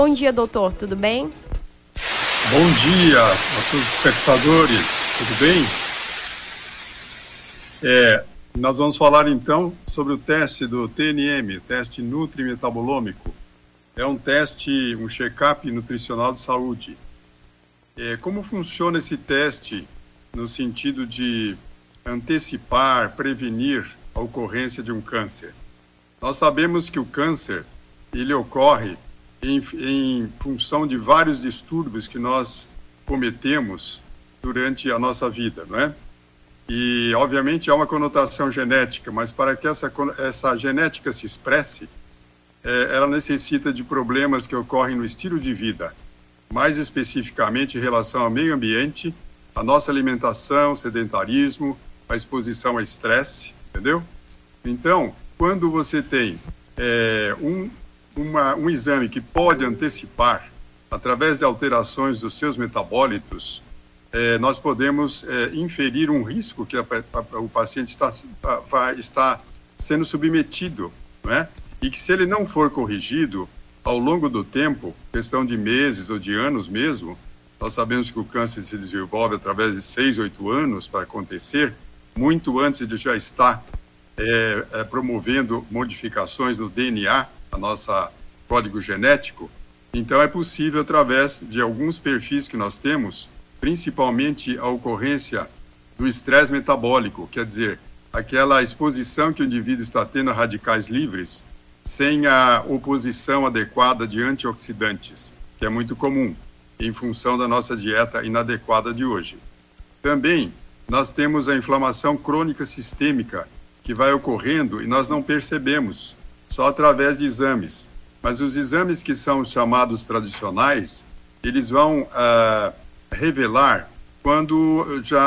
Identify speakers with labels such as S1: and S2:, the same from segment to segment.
S1: Bom dia, doutor. Tudo bem?
S2: Bom dia a todos os espectadores. Tudo bem? Nós vamos falar então sobre o teste do TNM, teste nutrimetabolômico. É um teste, um check-up nutricional de saúde. Como funciona esse teste no sentido de antecipar, prevenir a ocorrência de um câncer? Nós sabemos que o câncer, ele ocorre em função de vários distúrbios que nós cometemos durante a nossa vida, não é? E, obviamente, há uma conotação genética, mas para que essa genética se expresse, ela necessita de problemas que ocorrem no estilo de vida, mais especificamente em relação ao meio ambiente, a nossa alimentação, sedentarismo, a exposição a estresse, entendeu? Então, quando você tem um exame que pode antecipar, através de alterações dos seus metabólitos, nós podemos inferir um risco que o paciente está sendo submetido, não é? E que, se ele não for corrigido ao longo do tempo, questão de meses ou de anos mesmo, nós sabemos que o câncer se desenvolve através de 6, 8 anos para acontecer, muito antes de já estar promovendo modificações no DNA, a nossa código genético. Então é possível, através de alguns perfis que nós temos, principalmente a ocorrência do estresse metabólico, quer dizer, aquela exposição que o indivíduo está tendo a radicais livres, sem a oposição adequada de antioxidantes, que é muito comum, em função da nossa dieta inadequada de hoje. Também nós temos a inflamação crônica sistêmica, que vai ocorrendo e nós não percebemos, só através de exames. Mas os exames que são chamados tradicionais, eles vão revelar quando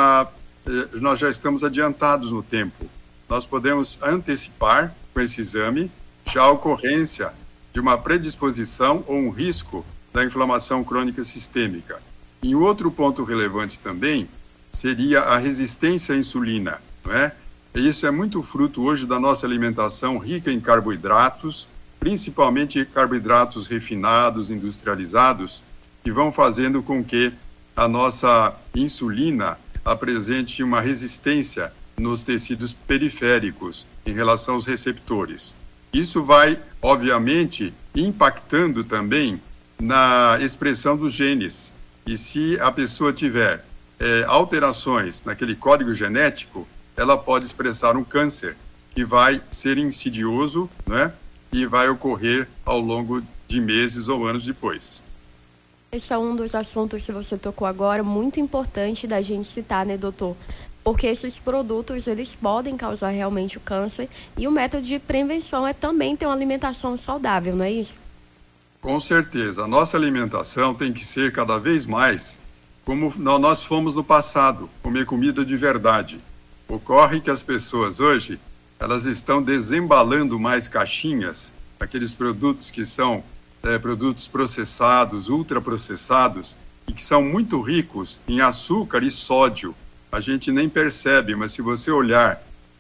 S2: nós já estamos adiantados no tempo. Nós podemos antecipar com esse exame já a ocorrência de uma predisposição ou um risco da inflamação crônica sistêmica. E outro ponto relevante também seria a resistência à insulina, não é? E isso é muito fruto hoje da nossa alimentação rica em carboidratos, principalmente carboidratos refinados, industrializados, que vão fazendo com que a nossa insulina apresente uma resistência nos tecidos periféricos em relação aos receptores. Isso vai, obviamente, impactando também na expressão dos genes. E se a pessoa tiver alterações naquele código genético, ela pode expressar um câncer que vai ser insidioso, né? E vai ocorrer ao longo de meses ou anos depois.
S1: Esse é um dos assuntos que você tocou agora, muito importante da gente citar, né, doutor? Porque esses produtos, eles podem causar realmente o câncer, e o método de prevenção é também ter uma alimentação saudável, não é isso?
S2: Com certeza. A nossa alimentação tem que ser cada vez mais como nós fomos no passado, comer comida de verdade. Ocorre que as pessoas hoje, elas estão desembalando mais caixinhas, aqueles produtos que são produtos processados, ultraprocessados, e que são muito ricos em açúcar e sódio. A gente nem percebe, mas se você olhar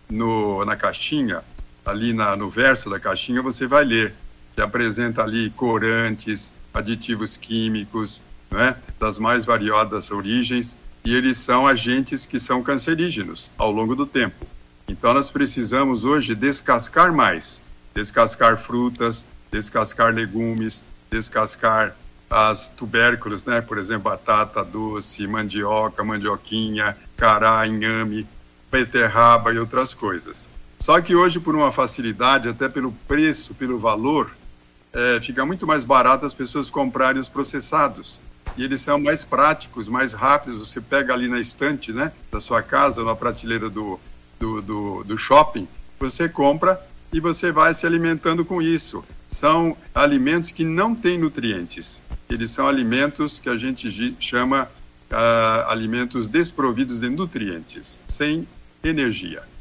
S2: na caixinha, ali no verso da caixinha, você vai ler que apresenta ali corantes, aditivos químicos, né, das mais variadas origens, e eles são agentes que são cancerígenos ao longo do tempo. Então, nós precisamos hoje descascar mais, descascar frutas, descascar legumes, descascar as tubérculos, né? Por exemplo, batata doce, mandioca, mandioquinha, cará, inhame, beterraba e outras coisas. Só que hoje, por uma facilidade, até pelo preço, pelo valor, fica muito mais barato as pessoas comprarem os processados. E eles são mais práticos, mais rápidos. Você pega ali na estante, né, da sua casa, ou na prateleira do shopping, você compra e você vai se alimentando com isso. São alimentos que não têm nutrientes. Eles são alimentos que a gente chama alimentos desprovidos de nutrientes, sem energia.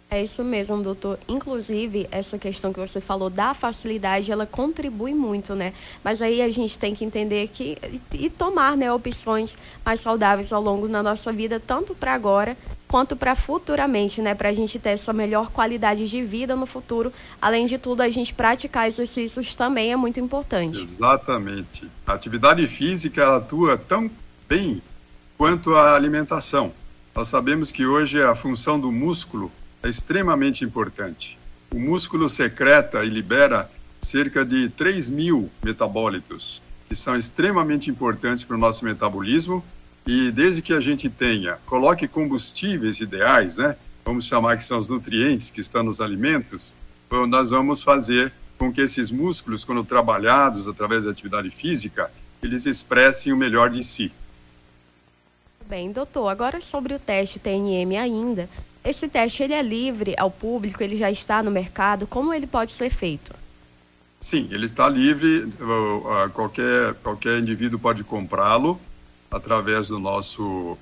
S1: É isso mesmo, doutor. Inclusive, essa questão que você falou da facilidade, ela contribui muito, né? Mas aí a gente tem que entender que e tomar, né, opções mais saudáveis ao longo da nossa vida, tanto para agora quanto para futuramente, né? Para a gente ter essa melhor qualidade de vida no futuro. Além de tudo, a gente praticar exercícios também é muito importante.
S2: Exatamente. A atividade física ela atua tão bem quanto a alimentação. Nós sabemos que hoje a função do músculo é extremamente importante. O músculo secreta e libera cerca de 3.000 metabólitos, que são extremamente importantes para o nosso metabolismo, e desde que a gente coloque combustíveis ideais, né? Vamos chamar que são os nutrientes que estão nos alimentos, nós vamos fazer com que esses músculos, quando trabalhados através da atividade física, eles expressem o melhor de si.
S1: Bem, doutor, agora sobre o teste TNM ainda. Esse teste ele é livre ao público, ele já está no mercado, como ele pode ser feito?
S2: Sim, ele está livre, qualquer indivíduo pode comprá-lo através do nosso,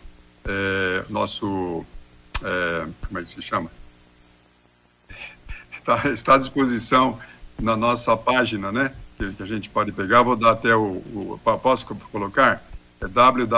S2: como é que se chama? Está à disposição na nossa página, né? Que a gente pode pegar, vou dar até posso colocar? É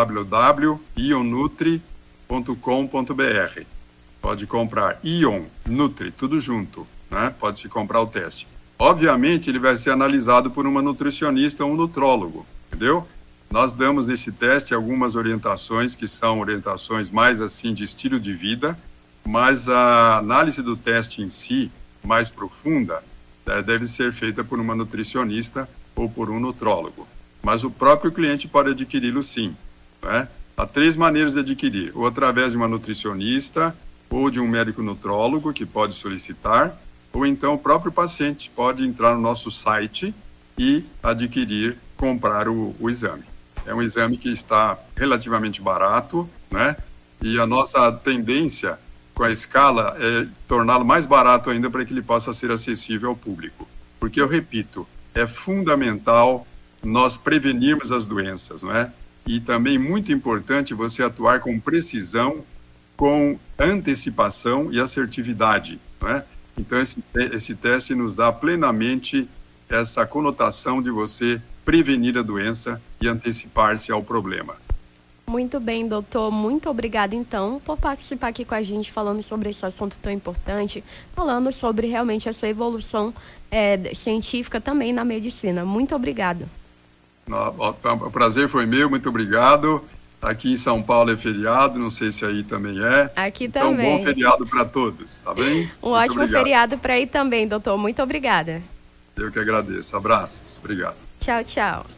S2: www.ionutri.com.br. Pode comprar Ion, Nutri, tudo junto, né? Pode-se comprar o teste. Obviamente, ele vai ser analisado por uma nutricionista ou um nutrólogo, entendeu? Nós damos nesse teste algumas orientações que são orientações mais assim de estilo de vida, mas a análise do teste em si, mais profunda, deve ser feita por uma nutricionista ou por um nutrólogo. Mas o próprio cliente pode adquiri-lo sim, né? Há 3 maneiras de adquirir, ou através de uma nutricionista, ou de um médico nutrólogo que pode solicitar, ou então o próprio paciente pode entrar no nosso site e comprar o exame. É um exame que está relativamente barato, né? E a nossa tendência com a escala é torná-lo mais barato ainda para que ele possa ser acessível ao público. Porque, eu repito, é fundamental nós prevenirmos as doenças, não é? E também muito importante você atuar com precisão, com antecipação e assertividade, não é? Então, esse teste nos dá plenamente essa conotação de você prevenir a doença e antecipar-se ao problema.
S1: Muito bem, doutor. Muito obrigada, então, por participar aqui com a gente, falando sobre esse assunto tão importante, falando sobre realmente essa evolução científica também na medicina. Muito obrigada.
S2: O prazer foi meu, muito obrigado. Aqui em São Paulo é feriado, não sei se aí também é.
S1: Aqui
S2: então,
S1: também.
S2: Bom feriado para todos, tá bem?
S1: Um ótimo feriado para aí também, doutor. Muito obrigada.
S2: Eu que agradeço. Abraços. Obrigado.
S1: Tchau, tchau.